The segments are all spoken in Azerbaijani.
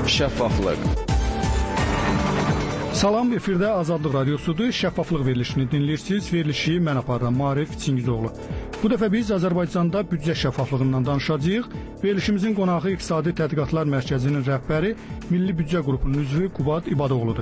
Şəffaflıq. Salam, efirdə Azadlıq Radiosudur. Şəffaflıq verilişini dinləyirsiniz. Verilişi mən aparıram, Maarif Çingizoğlu. Bu dəfə biz Azərbaycanda büdcə şəffaflığından danışacağıq. Verilişimizin qonağı İqtisadi Tədqiqatlar Mərkəzinin rəhbəri, Milli Büdcə Qrupunun üzvü Qubad İbadoğludur.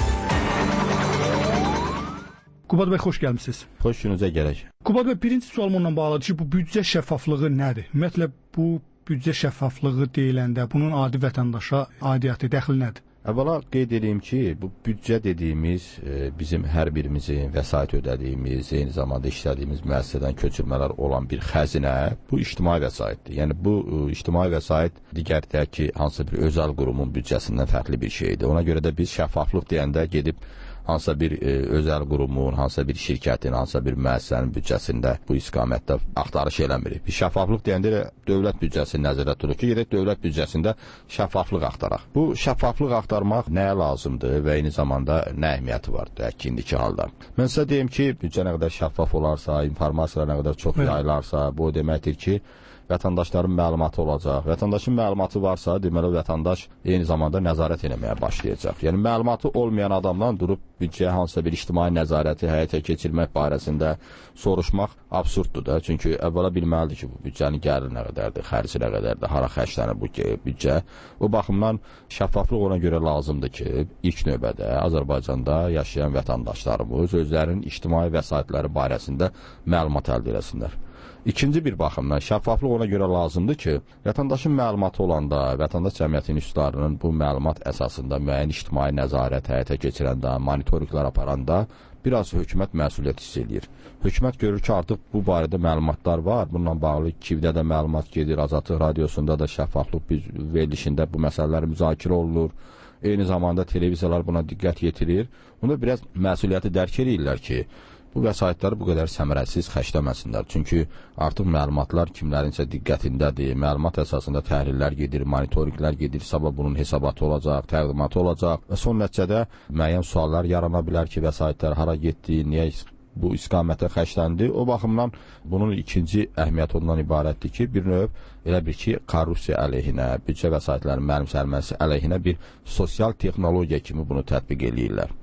Qubad bəy, xoş gəlmisiniz. Xoş gününüzə gələk. Qubad bəy, birinci sualım onunla bağlıdır ki, bu büdcə şəffaflığı nədir? Ümumiyyətlə, bu büdcə şəffaflığı deyiləndə bunun adi vətəndaşa aidiyyəti, dəxli nədir? Əvvəla qeyd edeyim ki, bu büdcə dediyimiz bizim hər birimizin vəsait ödədiyimiz, eyni zamanda işlədiyimiz müəssisədən köçürmələr olan bir xəzinə, bu ictimai vəsaitdir. Yəni bu ictimai vəsait digər deyək ki, hansısa bir özəl qurumun büdcəsindən fərqli bir şeydir. Ona görə də biz şəffaflıq deyəndə gedib hansısa bir özəl qurumun, hansısa bir şirkətin, hansısa bir müəssisənin büdcəsində bu istiqamətdə axtarış eləmirik. Biz şəffaflıq deyəndə dövlət büdcəsini nəzərdə tuturuq ki, gedək dövlət büdcəsində şəffaflıq axtaraq. Bu şəffaflıq axtarmaq nəyə lazımdır və eyni zamanda nə əhəmiyyəti var deyək ki, indiki halda. Mən sizə deyim ki, büdcə nə qədər şəffaf olarsa, informasiyalar nə qədər çox yayılarsa, bu o deməkdir ki, vətəndaşların məlumatı olacaq. Vətəndaşın məlumatı varsa, deməli vətəndaş eyni zamanda nəzarət etməyə başlayacaq. Yəni məlumatı olmayan adamdan durub büdcəyə hansısa bir ictimai nəzarəti həyata keçirmək barəsində soruşmaq absurddur da. Çünki əvvəla bilməlidir ki, bu büdcənin gəliri nə qədərdir, xərci nə qədərdir, hara xərclənir bu büdcə. Bu baxımdan şəffaflıq ona görə lazımdır ki, ilk növbədə Azərbaycanda yaşayan vətəndaşlarımız özlərinin ictimai vəsaitləri barəsində məlumat əldə etsinlər. İkinci bir baxımdan şəffaflıq ona görə lazımdır ki, vətəndaşın məlumatı olanda, vətəndaş cəmiyyətinin üslarının bu məlumat əsasında müəyyən ictimai nəzarət həyata keçirəndə, monitorinqlər aparanda biraz hökumət məsuliyyət hiss edir. Hökumət görür ki, artıq bu barədə məlumatlar var. Bununla bağlı Kivdə də məlumat gedir, Azadlıq Radiosunda da şəffaflıq verilişində bu məsələlər müzakirə olunur. Eyni zamanda televiziyalar buna diqqət yetirir. Onda biraz məsuliyyəti dərk edirlər ki, bu vəsaitləri bu qədər səmərəsiz xərcləməsinlər. Çünki artıq məlumatlar kimlərinsə diqqətindədir. Məlumat əsasında təhlillər gedir, monitorinqlər gedir. Sabah bunun hesabatı olacaq, təqdimatı olacaq və son nəticədə müəyyən suallar yarana bilər ki, vəsaitlər hara getdi, niyə bu istiqamətə xərcləndi. O baxımdan bunun ikinci əhəmiyyəti ondan ibarətdir ki, bir növ elə bir ki, korrupsiya əleyhinə, büdcə vəsaitlərinin mənimsənilməsi əleyhinə bir sosial texnologiya kimi bunu tətbiq eləyirlər.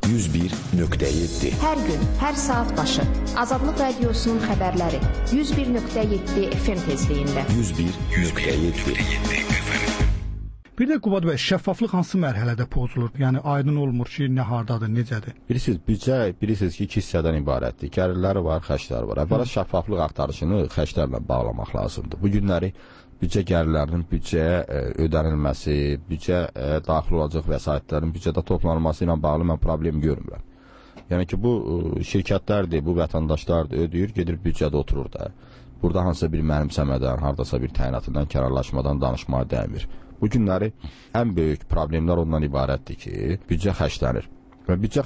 101.7 Hər gün, hər saat başı Azadlıq Radiosunun xəbərləri 101.7 FM tezliyində. 101.7 Bir də Qubad bəy, şəffaflıq hansı mərhələdə pozulur? Yəni aydın olmur ki, nə hardadır, necədir? Bilirsiniz, büdcə bilirsiniz ki, iki hissədən ibarətdir. Gəlirləri var, xərcləri var. Əvvəla şəffaflıq axtarışını xərclərlə bağlamaq lazımdır. Bu günləri büdcə gəlirlərinin büdcəyə ödənilməsi, büdcəyə daxil olacaq vəsaitlərin büdcədə toplanılması ilə bağlı mən problem görmürəm. Yəni ki, bu şirkətlərdir, bu vətəndaşlardır, ödəyir, gedir büdcədə oturur da. Burada hansısa bir mənimsəmədən, hardasa bir təyinatından, kərarlaşmadan danışmağa dəymir. Bu günləri ən böyük problemlər ondan ibarətdir ki, büdcə xərclənir. Və büdcə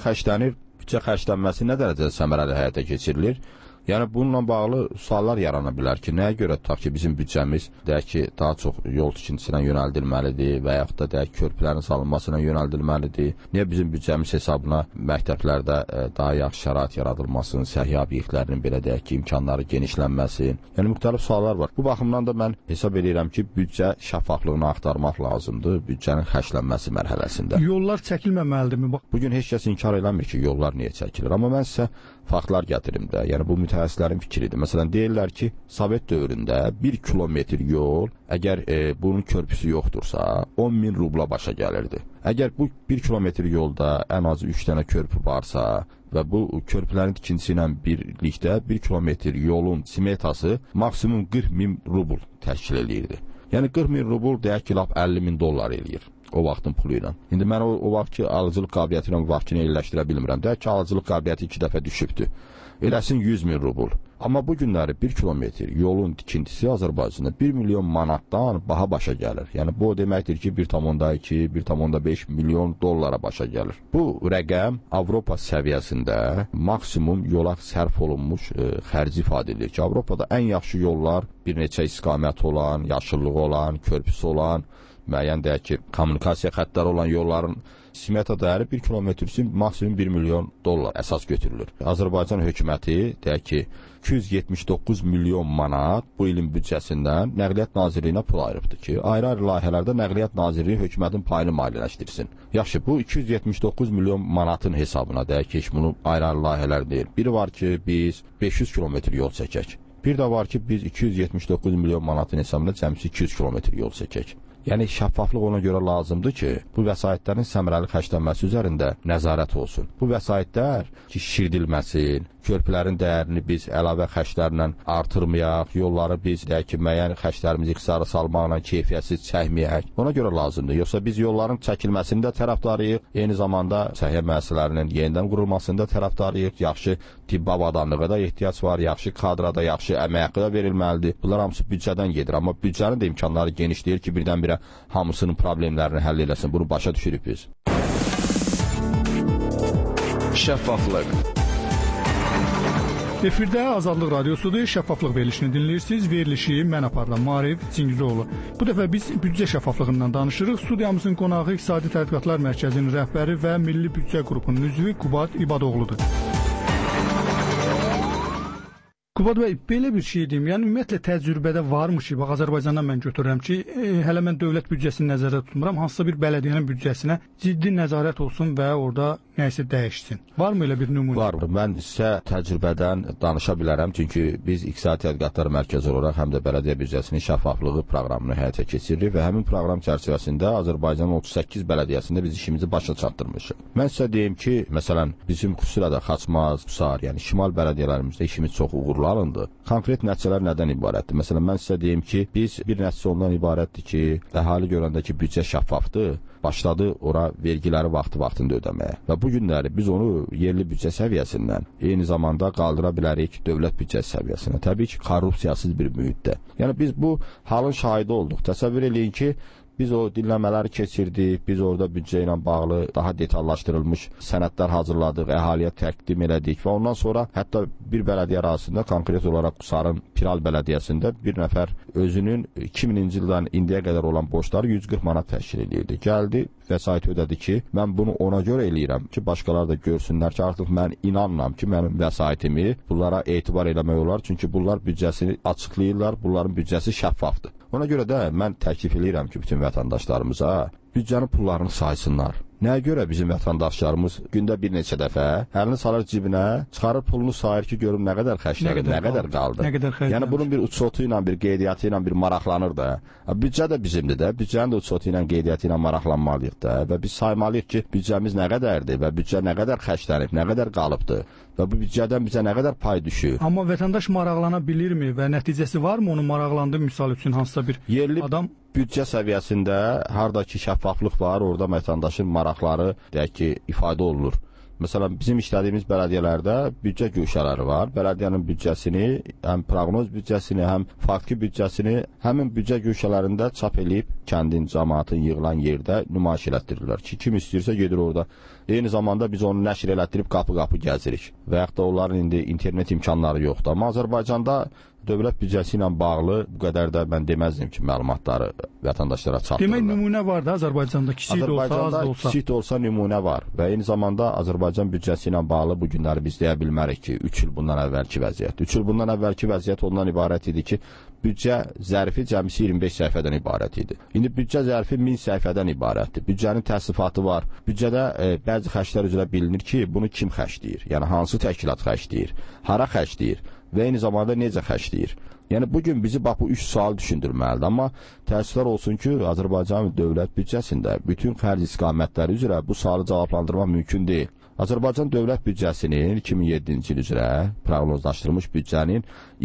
xərclənməsi nə dərəcədə səmərəli həyata keçirilir? Yəni bununla bağlı suallar yarana bilər ki, nəyə görə tutaq ki, bizim büdcəmiz deyək ki, daha çox yol tikintisinə yönəldilməlidir və yaxud da deyək körpülərin salınmasına yönəldilməlidir. Niyə bizim büdcəmiz hesabına məktəblərdə daha yaxşı şərait yaradılmasın, səhiyyə obyektlərinin belə deyək ki, imkanları genişlənməsin. Yəni müxtəlif suallar var. Bu baxımdan da mən hesab edirəm ki, büdcə şəffaflığını axtarmaq lazımdır büdcənin xərclənməsi mərhələsində. Yollar çəkilməməlidirmi? Bu gün heç kəs inkar eləmir ki, yollar niyə çəkilir. Amma mən sizə faktlar gətirim də. Yəni bu mütəxəssislərin fikridir. Məsələn, deyirlər ki, Sovet dövründə 1 kilometr yol, əgər bunun körpüsü yoxdursa, 10.000 rubla başa gəlirdi. Əgər bu 1 kilometr yolda ən azı 3 dənə körpü varsa və bu körpülərin tikintisi ilə birlikdə 1 kilometr yolun smetası maksimum 40.000 rubl təşkil edirdi. Yəni 40.000 rubl deyək ki, lap 50.000 dollar eləyir. O vaxtın pulu ilə. İndi mən o vaxt ki, alıcılıq qabiliyyəti ilə vaxtını elləşdirə bilmirəm. Deyək ki, alıcılıq qabiliyyəti 2 dəfə düşübdür. Eləsin 100.000 rubl. Amma bu günləri 1 kilometr yolun tikintisi Azərbaycanda 1 milyon manatdan baha başa gəlir. Yəni bu o deməkdir ki, 1,2, 1,5 milyon dollara başa gəlir. Bu rəqəm Avropa səviyyəsində maksimum yola sərf olunmuş xərci ifadə edir ki, Avropada ən yaxşı yollar bir neçə istiqamət olan, yaşıllıq olan, körpüsü olan, müəyyən deyək ki, kommunikasiya xəttləri olan yolların smeta dəyəri 1 kilometr üçün maksimum 1 milyon dollar əsas götürülür. Azərbaycan hökuməti deyək ki, 279 milyon manat bu ilin büdcəsindən Nəqliyyat Nazirliyinə pul ayırıbdır ki, ayrı-ayrı layihələrdə Nəqliyyat Nazirliyi hökumətin payını maliyyələşdirsin. Yaxşı, bu 279 milyon manatın hesabına deyək ki, bunu ayrı-ayrı layihələr deyil. Biri var ki, biz 500 kilometr yol çəkək. Bir də var ki, biz 279 milyon manatın hesabına cəmsi 200 kilometr yol çəkək. Yəni, şəffaflıq ona görə lazımdır ki, bu vəsaitlərin səmərəli xərclənməsi üzərində nəzarət olsun. Bu vəsaitlər ki, şişirdilməsin, körpülərin dəyərini biz əlavə xərclərlə artırmayaq, yolları biz deyək ki, müəyyən xərclərimizi ixtisara salmaqla keyfiyyətsiz çəkməyək. Ona görə lazımdır. Yoxsa biz yolların çəkilməsində tərəfdarıyıq, eyni zamanda səhiyyə müəssisələrinin yenidən qurulmasında tərəfdarıyıq, yaxşı tibb avadanlığa da ehtiyac var, yaxşı kadrada, yaxşı əmək haqqı da verilməlidir. Bunlar hamısı büdcədən gedir, amma büdcənin də imkanları geniş deyil ki, birdən-birə hamısının problemlərini həll eləsin. Bunu başa düşürük biz. Şəffaflıq. Efirdə Azadlıq Radiosudur, şəffaflıq verilişini dinləyirsiniz. Verilişi mən aparıram, Maarif Çingizoğlu. Bu dəfə biz büdcə şəffaflığından danışırıq. Studiyamızın qonağı İqtisadi Tədqiqatlar Mərkəzinin rəhbəri və Milli Büdcə Qrupunun üzvü Qubad İbadoğludur. Qubad bəy, belə bir şey deyim, yəni ümumiyyətlə təcrübədə varmış ki, bax Azərbaycandan mən götürürəm ki, hələ mən dövlət büdcəsini nəzərdə tutmuram, hansısa bir bələdiyyənin büdcəsinə ciddi nəzarət olsun və orada nəyisə dəyişsin. Varmı elə bir nümunə? Var. Mən sizə təcrübədən danışa bilərəm, çünki biz İqtisadi Tədqiqatlar Mərkəzi olaraq həm də bələdiyyə büdcəsinin şəffaflığı proqramını həyata keçiririk və həmin proqram çərçivəsində Azərbaycanın 38 bələdiyyəsində biz işimizi başa çatdırmışıq. Mən sizə deyim ki, məsələn, bizim xüsusilə də Xaçmaz, Qusar, yəni şimal bələdiyyələrimizdə işimiz çox uğurlu alındı. Konkret nəticələr nədən ibarətdir? Məsələn, mən sizə deyim ki, biz bir nəticə ondan ibarətdir ki, əhali görəndə ki, büdcə şəffafdır, başladı ora vergiləri vaxtında ödəməyə. Və bu günləri biz onu yerli büdcə səviyyəsindən eyni zamanda qaldıra bilərik dövlət büdcəsi səviyyəsinə. Təbii ki, korrupsiyasız bir mühitdə. Yəni biz bu halın şahidi olduq. Təsəvvür eləyin ki, biz o dinləmələri keçirdik, biz orada büdcə ilə bağlı daha detallaşdırılmış sənədlər hazırladıq, əhaliyə təqdim elədik və ondan sonra hətta bir bələdiyyə arasında, konkret olaraq Qusarın Piral bələdiyyəsində bir nəfər özünün 2000-ci ildən indiyə qədər olan borcları 140 manat təşkil edirdi. Gəldi, vəsait ödədi ki, mən bunu ona görə eləyirəm ki, başqalar da görsünlər ki, artıq mən inanmam ki, mənim vəsaitimi bunlara etibar eləmək olar, çünki bunlar büdcəsini açıqlayırlar, bunların büdcəsi şəffafdır. Ona görə də mən təklif edirəm ki, bütün vətəndaşlarımıza büdcənin pullarını saysınlar. Nəyə görə bizim vətəndaşlarımız gündə bir neçə dəfə əlini salır cibinə, çıxarır pulunu sayır ki, görüm nə qədər xərclədi, nə qədər qaldı. Yəni bunun bir uçotu ilə, bir qeydiyyatı ilə bir maraqlanır da. Büdcə də bizimdir də, büdcənin də uçotu ilə, qeydiyyatı ilə maraqlanmalıyıq da və biz saymalıyıq ki, büdcəmiz nə qədərdir və büdcə nə qədər xərclənib, nə qədər qalıbdır və bu büdcədən bizə nə qədər pay düşür. Amma vətəndaş maraqlana bilirmi və nəticəsi varmı onun maraqlandığı misal üçün hansısa bir yerli adam? Büdcə səviyyəsində hardakı şəffaflıq var, orada vətəndaşın maraqları deyək ki, ifadə olunur. Məsələn, bizim işlədiyimiz bələdiyyələrdə büdcə güşələri var. Bələdiyyənin büdcəsini, həm proqnoz büdcəsini, həm faktiki büdcəsini həmin büdcə güşələrində çap eləyib kəndin, cəmaatın yığılan yerdə nümayiş elətdirirlər ki, kim istəyirsə gedir orada. Eyni zamanda biz onu nəşr elətdirib qapı-qapı gəzirik və yaxud da onların indi internet imkanları yoxdur. Amma Azərbaycanda dövlət büdcəsi ilə bağlı bu qədər də mən deməzdim ki, məlumatları vətəndaşlara çatdırırlar. Demək, nümunə var da Azərbaycanda, kiçik də olsa, az da olsa. Kiçik də olsa nümunə var və eyni zamanda Azərbaycan büdcəsi ilə bağlı bu günləri biz deyə bilmərik ki, 3 il bundan əvvəlki vəziyyət. 3 il bundan əvvəlki vəziyyət ondan ibarət idi ki, büdcə zərfi cəmsi 25 səhifədən ibarət idi. İndi büdcə zərfi 1000 səhifədən ibarətdir. Büdcənin təsnifatı var. Büdcədə bəzi xərclər üzrə bilinir ki, bunu kim xərcləyir? Yəni hansı təşkilat xərcləyir? Hara xərcləyir? Və eyni zamanda necə xərcləyir? Yəni bugün bizi bax bu 3 sual düşündürməlidir. Amma təəssüflər olsun ki, Azərbaycan dövlət büdcəsində bütün xərc istiqamətləri üzrə bu sualı cavablandırmaq mümkün deyil. Azərbaycan dövlət büdcəsinin 2007-ci il üzrə proqnozlaşdırılmış büdcənin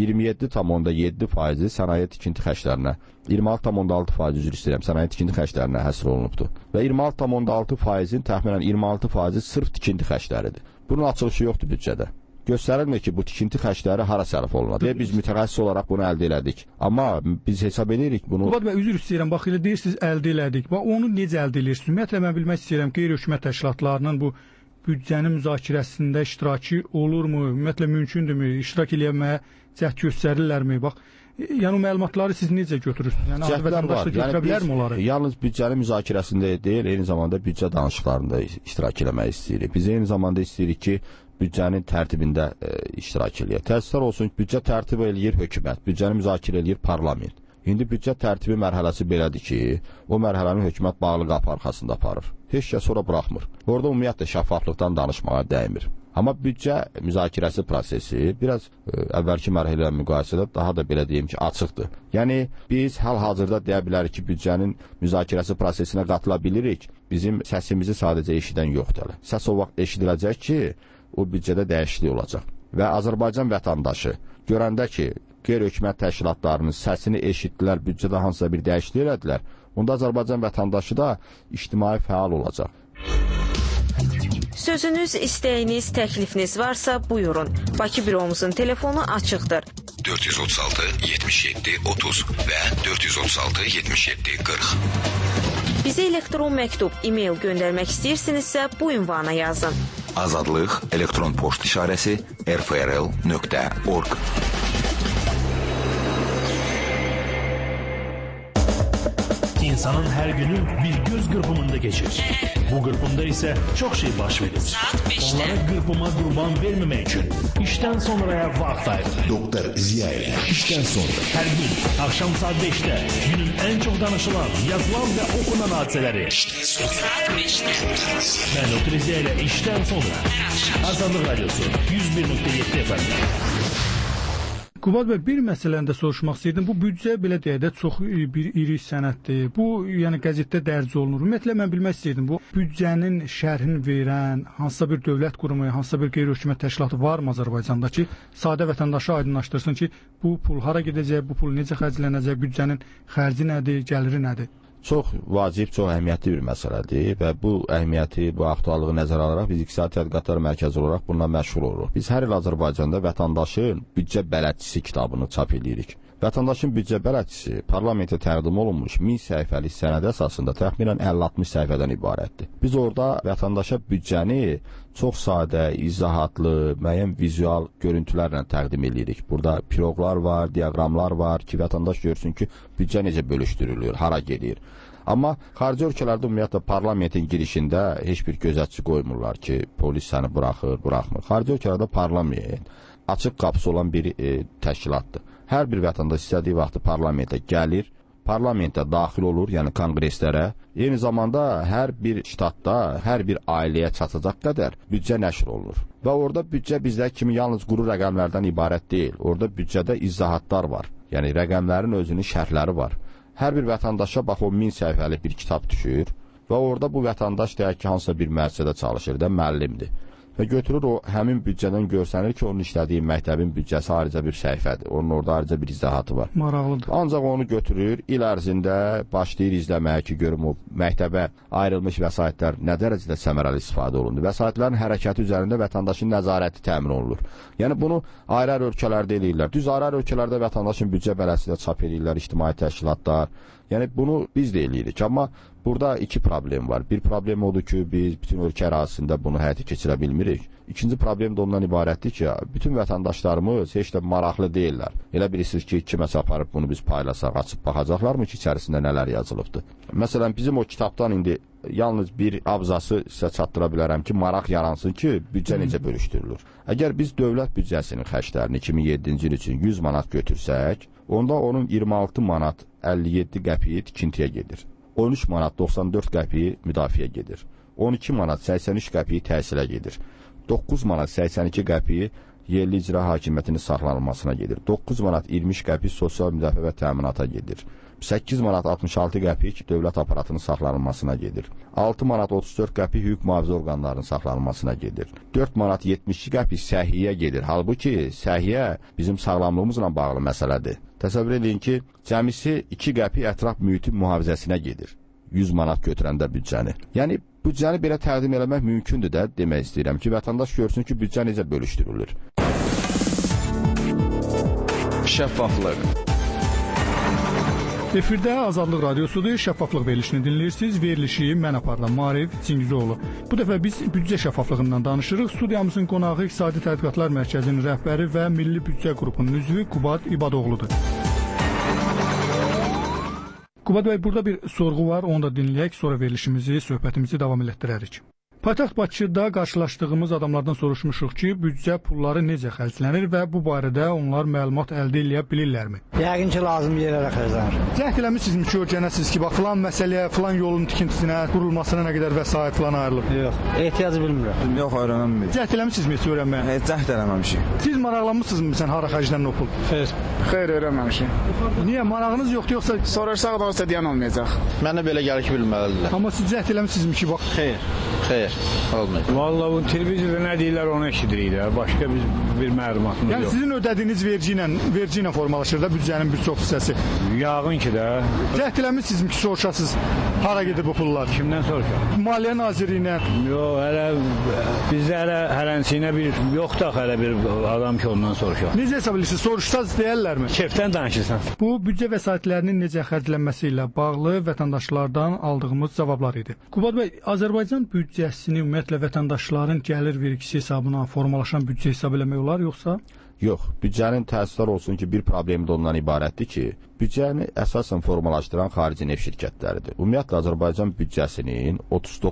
27,7% sənaye tikinti xərclərinə, 26,6% üzr istəyirəm, sənaye tikinti xərclərinə həsr olunubdur. Və 26,6%-in təxminən 26% sırf tikinti xərcləridir. Bunun açılışı yoxdur büdcədə. Göstərilmir ki, bu tikinti xərcləri hara sərf olunur. Biz mütəxəssis olaraq bunu əldə elədik. Amma biz hesab edirik bunu... Qubad bəy, üzr istəyirəm, bax, elə deyirsiniz, əldə elədik. Bax, onu necə əldə edirsiniz? Ümumiyyətlə, mən bilmək istəyirəm, qeyri-hökumət təşkilatlarının bu büdcənin müzakirəsində iştirakı olurmu? Ümumiyyətlə, mümkündürmü? İştirak eləməyə cəhd göstərirlərmi? Bax, Yəni o məlumatları siz necə götürürsünüz? Yəni adi vətəndaş da götürə bilərmi onları? Yalnız büdcənin müzakirəsində deyil, eyni zamanda büdcə danışıqlarında iştirak etmək istəyirik. Biz eyni zamanda istəyirik ki, büdcənin tərtibində iştirak eləyək. Təəssüflər olsun ki, büdcə tərtib eləyir hökumət, büdcəni müzakirə eləyir parlament. İndi büdcə tərtibi mərhələsi belədir ki, o mərhələni hökumət bağlı qapı arxasında aparır. Heç kəs sonra buraxmır. Orada ümumiyyətlə şəffaflıqdan danışmağa dəymir. Amma büdcə müzakirəsi prosesi biraz əvvəlki mərhələ ilə müqayisədə daha da belə deyim ki, açıqdır. Yəni biz hal-hazırda deyə bilərik ki, büdcənin müzakirəsi prosesinə qatıla bilirik. Bizim səsimizi sadəcə eşidən yoxdur. Səs o vaxt eşidiləcək ki, o büdcədə dəyişiklik olacaq. Və Azərbaycan vətəndaşı görəndə ki, qeyri-hökumət təşkilatlarının səsini eşitdilər, büdcədə hansısa bir dəyişiklik elədilər, onda Azərbaycan vətəndaşı da ictimai fəal olacaq. Sözünüz, istəyiniz, təklifiniz varsa buyurun. Bakı büromuzun telefonu açıqdır. 436 77 30 və 436 77 40. Bizə elektron məktub, e-mail göndərmək istəyirsinizsə bu ünvana yazın. Azadlıq elektron poçt işarəsi rfrl.org. İnsanın her günü bir göz qırpımında geçir. Bu qırpımda ise çok şey baş verir. Onlara qırpıma qurban vermemek için işten sonraya vaxt ayırır. Doktor Ziya ile işten sonra. Her gün akşam saat 5'te günün en çok danışılan, yazılan ve okunan hadiseleri. İşten sonra. Ben Doktor Ziya ile işten sonra. Azadlıq Radyosu 101.7 FM. Qubad bəy, bir məsələni də soruşmaq istəyirdim. Bu büdcə belə deyək də çox bir iri sənəddir. Bu, yəni qəzetdə dərc olunur. Ümumiyyətlə mən bilmək istəyirdim. Bu büdcənin şərhini verən hansısa bir dövlət qurumu, hansısa bir qeyri-hökumət təşkilatı varmı Azərbaycanda ki, sadə vətəndaşa aydınlaşdırsın ki, bu pul hara gedəcək, bu pul necə xərclənəcək, büdcənin xərci nədir, gəliri nədir? Çox vacib, çox əhəmiyyətli bir məsələdir və bu əhəmiyyəti, bu aktuallığı nəzərə alaraq biz İqtisadi Tədqiqatlar Mərkəzi olaraq bundan məşğul oluruq. Biz hər il Azərbaycanda vətəndaşın büdcə bələdçisi kitabını çap edirik. Vətəndaşın büdcə bələdçisi parlamentə təqdim olunmuş 1000 səhifəlik sənəd əsasında təxminən 50-60 səhifədən ibarətdir. Biz orada vətəndaşa büdcəni çox sadə, izahatlı, müəyyən vizual görüntülərlə təqdim edirik. Burada piroqlar var, diaqramlar var ki, vətəndaş görsün ki, büdcə necə bölüşdürülür, hara gedir. Amma xarici ölkələrdə ümumiyyətlə parlamentin girişində heç bir gözətçi qoymurlar ki, polis səni buraxır, buraxmır. Xarici ölkələrdə parlament açıq qapısı olan bir təşkilatdır. Hər bir vətəndaş istədiyi vaxtı parlamentə gəlir, parlamentə daxil olur, yəni konqreslərə. Eyni zamanda hər bir ştatda, hər bir ailəyə çatacaq qədər büdcə nəşr olunur. Və orada büdcə bizdə kimi yalnız quru rəqəmlərdən ibarət deyil. Orada büdcədə izahatlar var. Yəni rəqəmlərin özünün şərhləri var. Hər bir vətəndaşa bax o 1000 səhifəlik bir kitab düşür və orada bu vətəndaş deyək ki, hansısa bir müəssisədə çalışır da, müəllimdir. Və götürür o həmin büdcədən görsənir ki, onun işlədiyi məktəbin büdcəsi ayrıca bir səhifədir. Onun orada ayrıca bir izahatı var. Maraqlıdır. Ancaq onu götürür, il ərzində başlayır izləməyə ki, görüm o məktəbə ayrılmış vəsaitlər nə dərəcədə səmərəli istifadə olundu. Vəsaitlərin hərəkəti üzərində vətəndaşın nəzarəti təmin olunur. Yəni bunu ayrı-ayrı ölkələrdə eləyirlər. Düz ayrı-ayrı ölkələrdə vətəndaşın büdcə bələdçisi çap edirlər, ictimai təşkilatlar. Yəni bunu biz də eləyirik. Amma burada iki problem var. Bir problem odur ki, biz bütün ölkə ərazisində bunu həyata keçirə bilmirik. İkinci problem də ondan ibarətdir ki, bütün vətəndaşlarımız heç də maraqlı deyirlər. Elə bilirsiniz ki, kiməsə aparıb bunu biz paylasaq, açıb baxacaqlarmı ki, içərisində nələr yazılıbdır. Məsələn, bizim o kitabdan indi yalnız bir abzası sizə çatdıra bilərəm ki, maraq yaransın ki, büdcə necə bölüşdürülür. Əgər biz dövlət büdcəsinin xərclərini 2007-ci il üçün 100 manat götürsək, onda onun 26 manat 57 qəpiyi tikintiyə gedir. 13 manat 94 qəpiyi müdafiə gedir. 12 manat 83 qəpiyi təhsilə gedir. 9 manat 82 qəpiyi yerli icra hakimiyyətinin saxlanılmasına gedir. 9 manat 20 qəpik sosial müdafiə və təminata gedir. 8 manat 66 qəpik dövlət aparatının saxlanılmasına gedir. 6 manat 34 qəpik hüquq mühafizə orqanlarının saxlanılmasına gedir. 4 manat 72 qəpik səhiyyə gedir. Halbuki səhiyyə bizim sağlamlığımızla bağlı məsələdir. Təsəvvür edin ki, cəmisi 2 qəpik ətraf mühitin mühafizəsinə gedir. 100 manat götürəndə büdcəni. Yəni, büdcəni belə təqdim eləmək mümkündür də, demək istəyirəm ki, vətəndaş görsün ki, büdcə necə bölüşdürülür. Şəffaflıq. Efirdə Azadlıq Radyosudur, şəffaflıq verilişini dinləyirsiniz. Verilişi mən aparıram, Maarif Çingizoğlu. Bu dəfə biz büdcə şəffaflığından danışırıq. Studiyamızın qonağı İqtisadi Tədqiqatlar Mərkəzinin rəhbəri və Milli Büdcə qrupunun üzvü Qubad İbadoğludur. Qubad bəy, burada bir sorğu var, onu da dinləyək, sonra verilişimizi, söhbətimizi davam etdirərik. Paytaxt Bakıda qarşılaşdığımız adamlardan soruşmuşuq ki, büdcə pulları necə xərclənir və bu barədə onlar məlumat əldə edə bilirlərmi? Yəqin ki, lazım yerlərə xərclənir. Cəhd eləmisinizmi ki, öyrənəsiniz ki, bax, filan məsələyə, filan yolun tikintisinə, qurulmasına nə qədər vəsait filan ayrılıb? Yox, ehtiyacı bilmirəm. Yox, öyrənəməm. Cəhd eləmisinizmi heç öyrənməyə? Heç cəhd eləməmişik. Siz maraqlanmısınızmı sən hara xərclənir o pul? Xeyr, öyrənməmişik. Niyə, marağınız yoxdur, yoxsa? Sorarsaq da olsa deyən olmayacaq. Mənə belə gəlir ki, bilməlidirlər. Amma siz cəhd eləmisinizmi ki, bax? Xeyr, olmayacaq. Vallahi bu televizorda nə deyirlər onu eşidirik də. Başqa bir məlumatımız yox. Yəni sizin ödədiyiniz vergi ilə formalaşır da büdcənin bir çox hissəsi. Yağın ki də. Cəhd eləmisinizmi ki, soruşasınız hara gedir bu pullar? Kimdən soruşaq? Maliyyə Nazirliyinə. Yox, bizdə hələnçiyinə yoxdur hələ bir adam ki, ondan soruşaq. Necə hesab edirsiniz? Soruşsaz deyərlərmi? Kefdən danışırsan. Bu büdcə vəsaitlərinin necə xərclənməsi ilə bağlı vətəndaşlardan aldığımız cavablar idi. Qubad bəy, Azərbaycan büdcəsini ümumiyyətlə vətəndaşların gəlir vergisi hesabına formalaşan büdcə hesab eləmək olar, yoxsa? Yox, büdcənin təəssüflər olsun ki, bir problemi də ondan ibarətdir ki, büdcəni əsasən formalaşdıran xarici neft şirkətləridir. Ümumiyyətlə, Azərbaycan büdcəsinin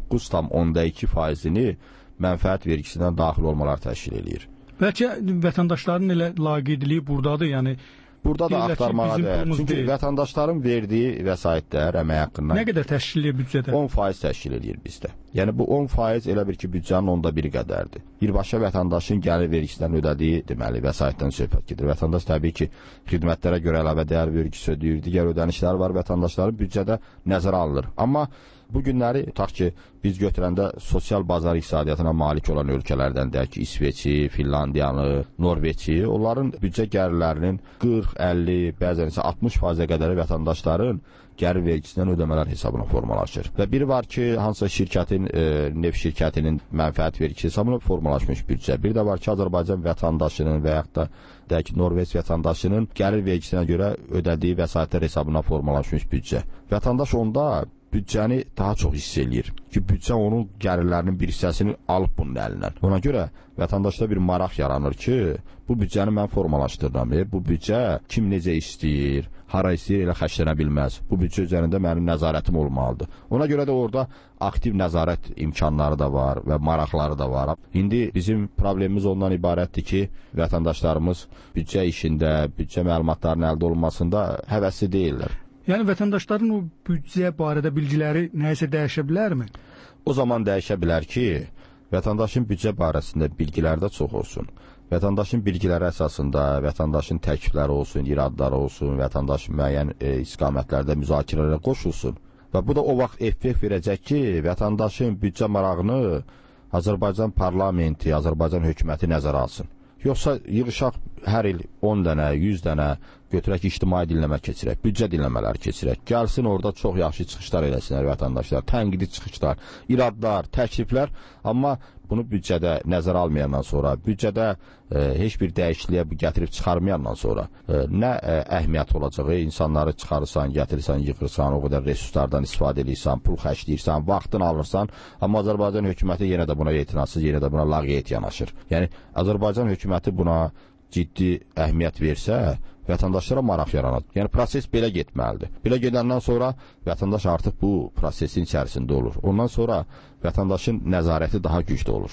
39,2%-ni mənfəət vergisindən daxil olmalar təşkil edir. Bəlkə vətəndaşların elə laqeydliyi buradadır, yəni burada da axtarmağa dəyər. Çünki vətəndaşların verdiyi vəsaitlər əmək haqqından nə qədər təşkil edir büdcədə? 10% təşkil edir bizdə. Yəni bu 10% elə bir ki, büdcənin 1/10 qədərdir. Birbaşa vətəndaşın gəlir vergisindən ödədiyi, deməli, vəsaitdən söhbət gedir. Vətəndaş təbii ki, xidmətlərə görə əlavə dəyər vergisi ödəyir, digər ödənişlər var, vətəndaşların büdcədə nəzərə alınır. Amma bu günləri, tutaq ki, biz götürəndə sosial bazar iqtisadiyyatına malik olan ölkələrdən deyək ki, İsveçi, Finlandiyanı, Norveçi, onların büdcə gəlirlərinin 40, 50, bəzən isə 60% qədəri vətəndaşların gəlir vergisindən ödəmələr hesabına formalaşır. Və biri var ki, hansısa şirkətin, neft şirkətinin mənfəət vergisi hesabına formalaşmış büdcə. Bir də var ki, Azərbaycan vətəndaşının və yaxud da deyək ki, Norveç vətəndaşının gəlir vergisinə görə ödədiyi vəsaitlər hesabına formalaşmış büdcə. Vətəndaş onda büdcəni daha çox hiss eləyir ki, büdcə onun gəlirlərinin bir hissəsini alıb bunun əlindən. Ona görə vətəndaşda bir maraq yaranır ki, bu büdcəni mən formalaşdırıram. Bu büdcə kim necə istəyir, hara istəyir elə xərclənə bilməz. Bu büdcə üzərində mənim nəzarətim olmalıdır. Ona görə də orada aktiv nəzarət imkanları da var və maraqları da var. İndi bizim problemimiz ondan ibarətdir ki, vətəndaşlarımız büdcə işində, büdcə məlumatlarının əldə olunmasında həvəsli deyirlər. Yəni vətəndaşların o büdcə barədə bilgiləri nəyisə dəyişə bilərmi? O zaman dəyişə bilər ki, vətəndaşın büdcə barəsində bilgilər də çox olsun. Vətəndaşın bilgiləri əsasında vətəndaşın təklifləri olsun, iradları olsun, vətəndaşın müəyyən istiqamətlərdə müzakirələrə qoşulsun. Və bu da o vaxt effekt verəcək ki, vətəndaşın büdcə marağını Azərbaycan parlamenti, Azərbaycan hökuməti nəzərə alsın. Yoxsa yığışaq hər il 10 dənə, 100 dənə götürək ictimai dinləmə keçirək, büdcə dinləmələri keçirək. Gəlsin orada çox yaxşı çıxışlar eləsinlər vətəndaşlar, tənqidi çıxışlar, iradlar, təkliflər. Amma bunu büdcədə nəzərə almayandan sonra, büdcədə heç bir dəyişikliyə gətirib çıxarmayandan sonra nə əhəmiyyət olacağı, insanları çıxarırsan, gətirirsən, yıxırsan, o qədər resurslardan istifadə edirsən, pul xərcləyirsən, vaxtını alırsan. Amma Azərbaycan hökuməti yenə də buna etinasız, yenə də buna laqeyd yanaşır. Yəni Azərbaycan hökuməti buna ciddi əhəmiyyət versə, vətəndaşlara maraq yaranar. Yəni proses belə getməlidir. Belə gedəndən sonra vətəndaş artıq bu prosesin içərisində olur. Ondan sonra vətəndaşın nəzarəti daha güclü olur.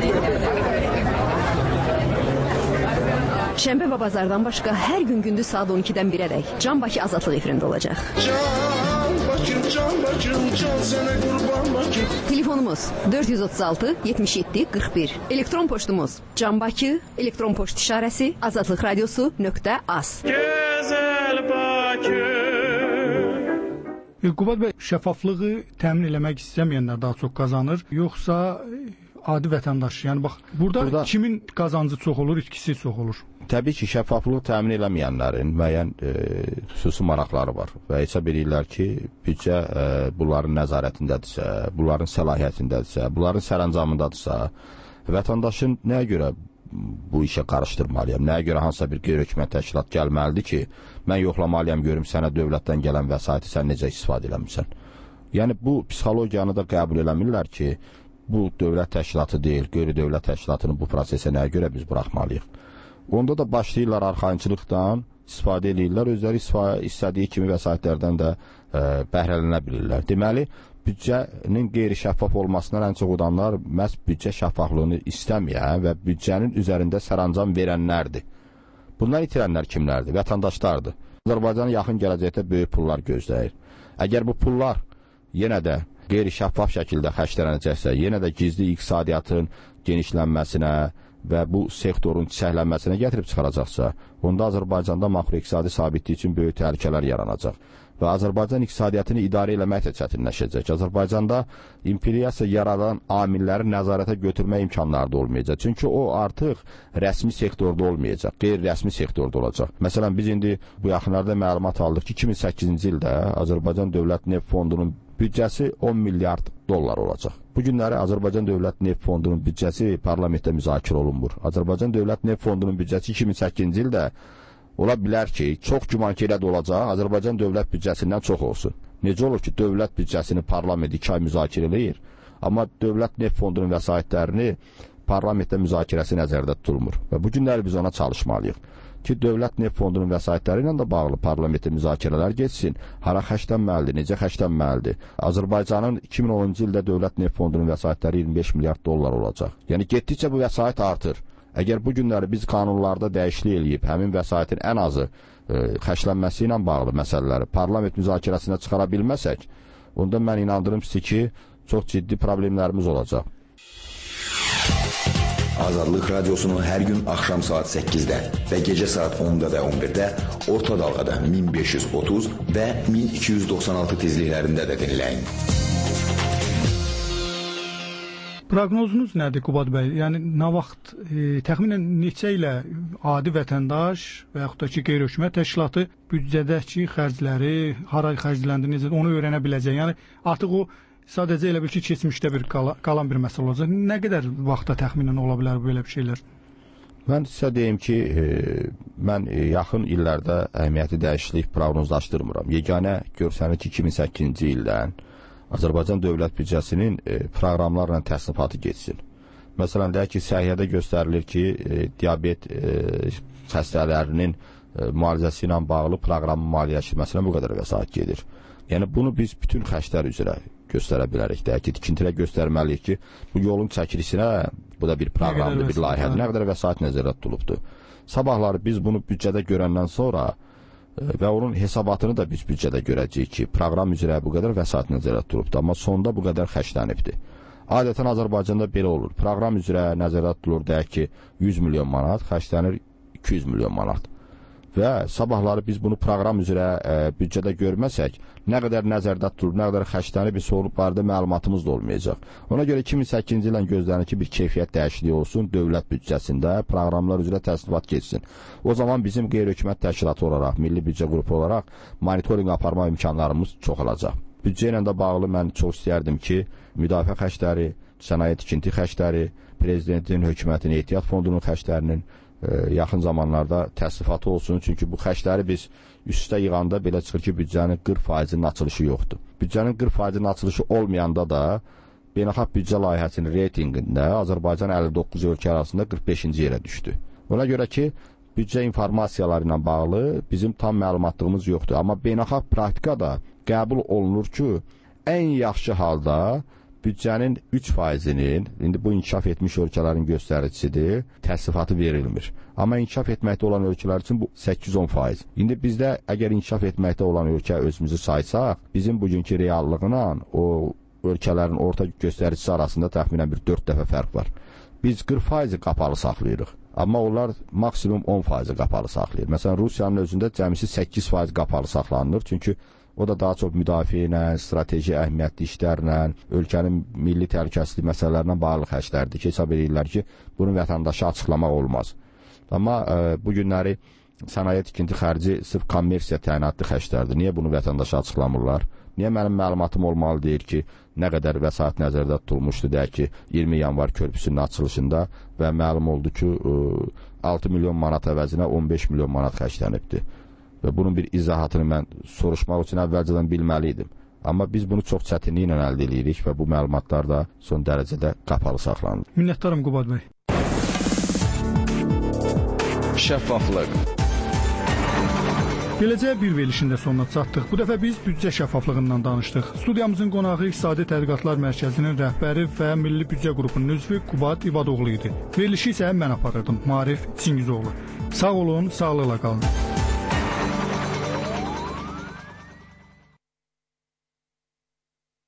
Şənbə və bazardan başqa hər gün gündüz saat 12-dən 1-ədək Can Bakı Azadlıq efirində olacaq. Can Bakım, can sənə qurban Bakım. Telefonumuz 436 77 41. Elektron poçtumuz canbakı, elektron poçt işarəsi azadlıqradiosu.az. Gözəl Bakı. Qubad bəy, şəffaflığı təmin eləmək istəməyənlər daha çox qazanır, yoxsa adi vətəndaş? Yəni bax, burada kimin qazancı çox olur, itkisi çox olur? Təbii ki, şəffaflığı təmin eləməyənlərin müəyyən xüsusi maraqları var və hesab edirlər ki, büdcə bunların nəzarətindədirsə, bunların səlahiyyətindədirsə, bunların sərəncamındadırsa, vətəndaşın nəyə görə bu işə qarışdırmalıyam, nəyə görə hansısa bir qeyri-hökumət təşkilat gəlməlidir ki, mən yoxlamalıyam, görüm sənə dövlətdən gələn vəsaiti sən necə istifadə eləmirsən. Yəni bu psixologiyanı da qəbul eləmirlər ki, bu dövlət təşkilatı deyil, qeyri-dövlət təşkilatını bu prosesə nəyə görə biz buraxmalıyıq. Onda da başlayırlar arxayınçılıqdan, istifadə edirlər, özləri istədiyi kimi vəsaitlərdən də bəhrələnə bilirlər. Deməli, büdcənin qeyri-şəffaf olmasından ən çox udanlar məhz büdcə şəffaflığını istəməyən və büdcənin üzərində sərəncam verənlərdir. Bundan itirənlər kimlərdir? Vətəndaşlardır. Azərbaycanın yaxın gələcəkdə böyük pullar gözləyir. Əgər bu pullar yenə də qeyri-şəffaf şəkildə xərclənəcəksə, yenə də gizli iqtisadiyyatın genişlənməsinə və bu sektorun çiçəklənməsinə gətirib çıxaracaqsa, onda Azərbaycanda makroiqtisadi sabitlik üçün böyük təhlükələr yaranacaq. Və Azərbaycan iqtisadiyyatını idarə eləmək də çətinləşəcək. Azərbaycanda inflyasiya yaradan amilləri nəzarətə götürmək imkanları da olmayacaq. Çünki o artıq rəsmi sektorda olmayacaq, qeyri-rəsmi sektorda olacaq. Məsələn, biz indi bu yaxınlarda məlumat aldıq ki, 2008-ci ildə Azərbaycan Dövlət Neft Fondunun büdcəsi 10 milyard dollar olacaq. Bu günləri Azərbaycan Dövlət Neft Fondunun büdcəsi parlamentdə müzakirə olunmur. Azərbaycan Dövlət Neft Fondunun büdcəsi 2008-ci ildə ola bilər ki, çox gümanki elə də olacaq, Azərbaycan dövlət büdcəsindən çox olsun. Necə olur ki, dövlət büdcəsini parlament 2 ay müzakirə eləyir, amma dövlət neft fondunun vəsaitlərini parlamentdə müzakirəsi nəzərdə tutulmur. Və bu günləri biz ona çalışmalıyıq ki, dövlət neft fondunun vəsaitləri ilə də bağlı parlamentdə müzakirələr geçsin. Hara xərclənməlidir, necə xərclənməlidir? Azərbaycanın 2010-cu ildə dövlət neft fondunun vəsaitləri 25 milyard dollar olacaq. Yəni, getdikcə bu vəsait artır. Əgər bu günləri biz qanunlarda dəyişiklik eləyib, həmin vəsaitin ən azı xərclənməsi ilə bağlı məsələləri parlament müzakirəsinə çıxara bilməsək, onda mən inandırım sizə ki, çox ciddi problemlərimiz olacaq. Azadlıq Radiosu'nu hər gün axşam saat 8-də və gecə saat 10-da və 11-də orta dalğada 1530 və 1296 tezliklərində də dinləyin. Proqnozunuz nədir Qubad bəy? Yəni, nə vaxt, təxminən neçə ilə adi vətəndaş və yaxud da ki, qeyri-hökumət təşkilatı büdcədəki xərcləri, hara xərcləndi, necə, onu öyrənə biləcək. Yəni, artıq o sadəcə elə bir ki, keçmişdə bir qalan bir məsələ olacaq. Nə qədər vaxtda təxminən ola bilər belə bir şeylər? Mən sizə deyim ki, mən yaxın illərdə əhəmiyyətli dəyişiklik proqnozlaşdırmıram. Yeganə görsənir ki, 2008-ci ildən Azərbaycan dövlət büdcəsinin proqramlarla təsnifatı geçsin. Məsələn, deyək ki, səhiyyədə göstərilir ki, diabet xəstələrinin müalicəsi ilə bağlı proqramın maliyyələşdirməsinə bu qədər vəsait gedir. Yəni, bunu biz bütün xərclər üzrə göstərə bilərik. Deyək ki, tikintilə göstərməliyik ki, bu yolun çəkilisinə, bu da bir proqramdır, bir layihədir, nə qədər vəsait nəzərdə tutulubdur. Sabahları biz bunu büdcədə görəndən sonra və onun hesabatını da biz büdcədə görəcəyik ki, proqram üzrə bu qədər vəsait nəzərdə tutulubdur, amma sonda bu qədər xərclənibdir. Adətən Azərbaycanda belə olur. Proqram üzrə nəzərdə tutulur, deyək ki, 100 milyon manat, xərclənir 200 milyon manat. Və sabahları biz bunu proqram üzrə büdcədə görməsək, nə qədər nəzərdə tutulur, nə qədər xərclənib, soru barədə məlumatımız da olmayacaq. Ona görə 2008-ci ildən gözlənir ki, bir keyfiyyət dəyişikliyi olsun dövlət büdcəsində, proqramlar üzrə təsnifat geçsin. O zaman bizim qeyri-hökumət təşkilatı olaraq, milli büdcə qrupu olaraq monitorinq aparma imkanlarımız çoxalacaq. Büdcə ilə də bağlı mən çox istəyərdim ki, müdafiə xərcləri, sənaye tikinti xərcləri, prezidentin, hökumətin, ehtiyat fondunun xərclərinin yaxın zamanlarda təsnifatı olsun. Çünki bu xərcləri biz üstə yığanda belə çıxır ki, büdcənin 40%-nin açılışı yoxdur. Büdcənin 40%-nin açılışı olmayanda da beynəlxalq büdcə layihəsinin reytinqində Azərbaycan 59 ölkə arasında 45-ci yerə düşdü. Ona görə ki, büdcə informasiyaları ilə bağlı bizim tam məlumatlığımız yoxdur. Amma beynəlxalq praktikada qəbul olunur ki, ən yaxşı halda büdcənin 3%-nin, indi bu inkişaf etmiş ölkələrin göstəricisidir, təsnifatı verilmir. Amma inkişaf etməkdə olan ölkələr üçün bu 8-10%. İndi bizdə əgər inkişaf etməkdə olan ölkə özümüzü saysaq, bizim bugünkü reallığına o ölkələrin orta göstəricisi arasında təxminən bir 4 dəfə fərq var. Biz 40% qapalı saxlayırıq. Amma onlar maksimum 10% qapalı saxlayır. Məsələn, Rusiyanın özündə cəmisi 8% qapalı saxlanılır. Çünki o da daha çox müdafiə ilə, strateji əhəmiyyətli işlərlə, ölkənin milli təhlükəsizlik məsələlərinə bağlı xərclərdir ki, hesab edirlər ki, bunu vətəndaşa açıqlamaq olmaz. Amma bu günləri sənaye tikinti xərci sırf kommersiya təyinatlı xərclərdir. Niyə bunu vətəndaşa açıqlamırlar? Niyə mənim məlumatım olmalı deyir ki, nə qədər vəsait nəzərdə tutulmuşdu, deyək ki, 20 yanvar körpüsünün açılışında və məlum oldu ki, 6 milyon manat əvəzinə 15 milyon manat xərclənibdir. Və bunun bir izahatını mən soruşmaq üçün əvvəlcədən bilməliydim. Amma biz bunu çox çətinliklə əldə edirik və bu məlumatlar da son dərəcədə qapalı saxlanır. Minnətdarım Qubad bəy. Şəffaflıq. Beləcə bir verilişin də sonuna çatdıq. Bu dəfə biz büdcə şəffaflığından danışdıq. Studiyamızın qonağı İqtisadi Tədqiqatlar Mərkəzinin rəhbəri və Milli Büdcə qrupunun üzvü Qubad İvadoğlu idi. Verilişi isə mən aparırdım, Maarif Çingizoğlu. Sağ olun, sağlıqla qalın.